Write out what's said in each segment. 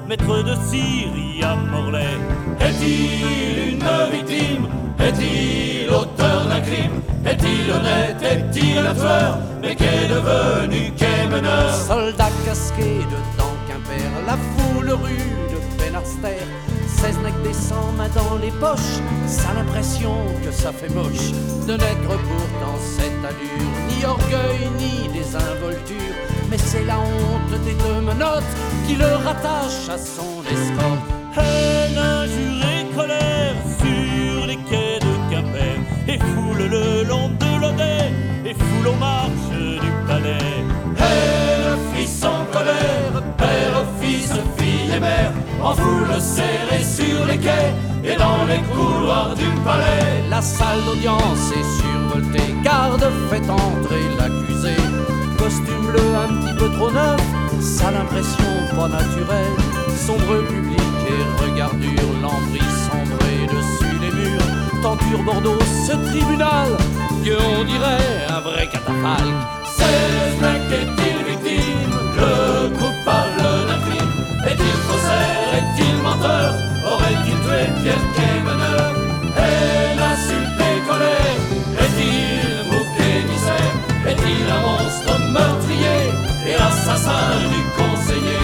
maître de Syrie à Morlaix. Est-il une victime? Est-il auteur d'un crime? Est-il honnête? Est-il un tueur? Mais qu'est devenu, qu'est meneur? Soldat casqué de dans Quimper, la foule rude peine austère. 16 mecs descend, main dans les poches, ça a l'impression que ça fait moche de n'être pourtant cette allure, ni orgueil ni désinvolture, mais c'est la honte des deux menottes qui le rattache à son escorte. Haine, injure et colère sur les quais de Quimper, et foule le long de l'Odet, et foule aux marches du palais. Haine, fils en colère, père, fils, fille et mère, en foule serrée sur les quais et dans les couloirs du palais. La salle d'audience est survoltée, garde fait entrer l'accusé. Costume bleu un petit peu trop neuf, ça a l'impression pas naturelle. Sombre public et regard dur, lambris sombré dessus les murs. Tenture Bordeaux, ce tribunal, que on dirait un vrai catafalque. 16 mecs, est-il victime? Le coupable d'un crime. Est-il faussaire? Est-il menteur? Aurait-il tué Pierre Quémeneur? Haine, insulte et colère. Est-il bouc émissaire? Est-il un monstre meurtrier et l'assassin du conseiller?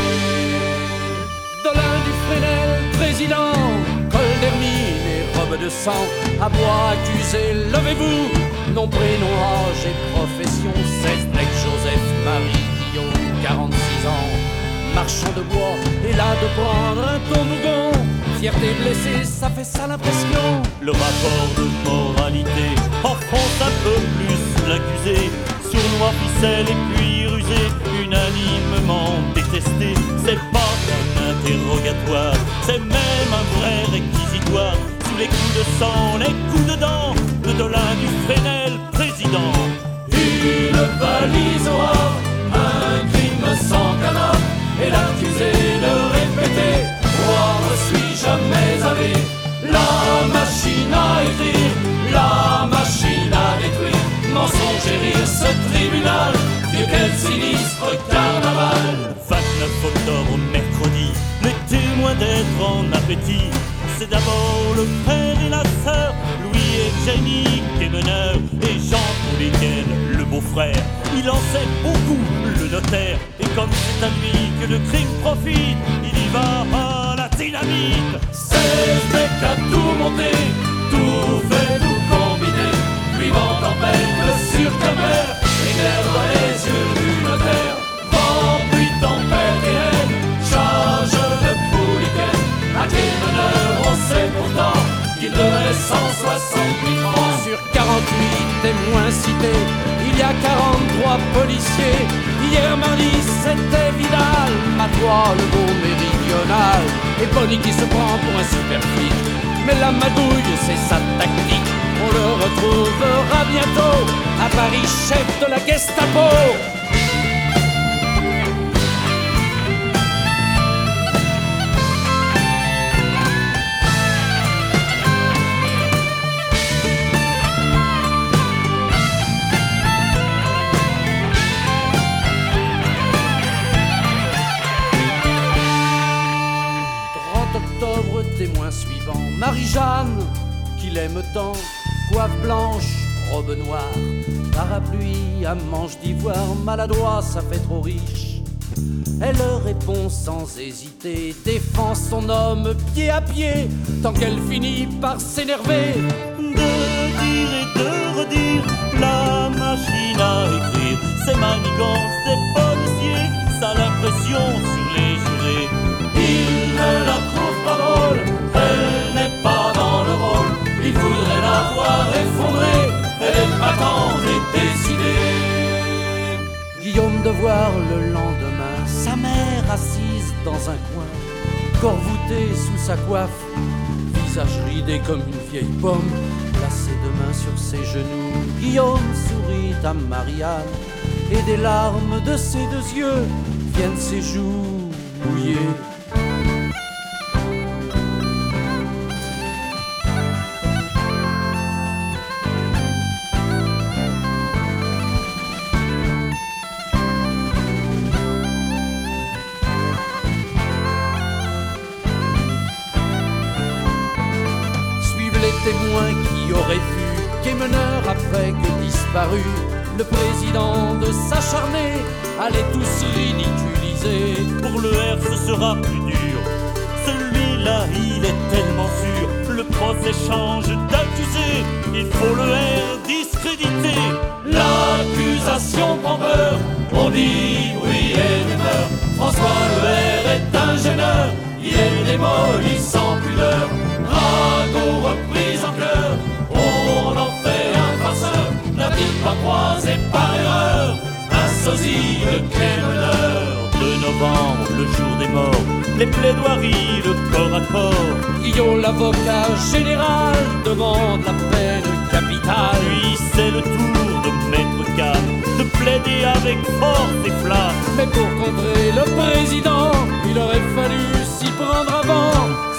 Dolin du Fresnel, président, col d'hermine et robe de sang. À bois accusé, levez-vous, nom, prénom, âge et profession. 16 mecs, Joseph, Marie, Guillaume, 46 ans. Marchand de bois, et là de prendre un toboggan. Fierté blessée, ça fait ça l'impression. Le rapport de moralité enfonce un peu plus l'accusé. Sournois, ficelle et puis rusé, unanimement détesté. C'est pas un interrogatoire, c'est même un vrai réquisitoire. Sous les coups de sang, les coups de dents, le Dolin du Fresnel, président. Une valise au havre, un crime sans cadavre, et l'accusé de répéter: roi, ne suis jamais allé. La machine à écrire, la machine à détruire. Mensonge et rire, ce tribunal, Dieu quel sinistre carnaval. 29 octobre, mercredi, les témoins d'être en appétit. C'est d'abord le frère et la sœur, Louis et Jenny, Quémeneur, et Jean pour lesquels le beau-frère. Il en sait beaucoup, le notaire, et comme c'est à lui que le crime profite, il y va à la dynamite. 16 mecs à tout monter, tout fait, tout combiné, lui vend en peine sur Quimper, éclaire les yeux du notaire. Vent, pluie, tempête et haine, charge de poulicaine, à Quémeneur on sait pourtant qu'il devait 160 000 francs. Sur 48 témoins cités, il y a 43 policiers. Hier mardi c'était Vidal, Matois le beau méridional, et Bonnie qui se prend pour un super flic. Mais la magouille c'est sa tactique. On le retrouvera bientôt à Paris, chef de la Gestapo. Octobre, témoin suivant, Marie-Jeanne, qu'il aime tant, coiffe blanche, robe noire, parapluie à manche d'ivoire, maladroit, ça fait trop riche. Elle répond sans hésiter, défend son homme pied à pied, tant qu'elle finit par s'énerver. De dire et de redire, la machine à écrire, c'est manigance des policiers, ça l'impression sur les jurés. Il ne la trouve pas drôle, elle n'est pas dans le rôle, il voudrait la voir effondrée, elle est battante et décidée. Guillaume de voir le lendemain sa mère assise dans un coin, corps voûté sous sa coiffe, visage ridé comme une vieille pomme, placé deux mains sur ses genoux. Guillaume sourit à Marianne, et des larmes de ses deux yeux viennent ses joues mouillées. témoin qui aurait vu qu'Émeneur après que disparu, le président de s'acharner allait tous ridiculiser. Pour le R ce sera plus dur, celui-là il est tellement sûr. Le procès change d'accusé, il faut le R discréditer. L'accusation prend peur, on dit bruit et rumeur. François le R est ingénieur, il est démoli sans pudeur. Ragot repris en cœur, on en fait un farceur. N'a-t-il pas croisé par erreur un sosie de Quémeneur? 2 novembre, le jour des morts, les plaidoiries, le corps à corps. Guillaume l'avocat général demande la peine capitale. Puis c'est le tour de Maître Cannes de plaider avec force et flamme. Mais pour contrer le président, il aurait fallu s'y prendre avant.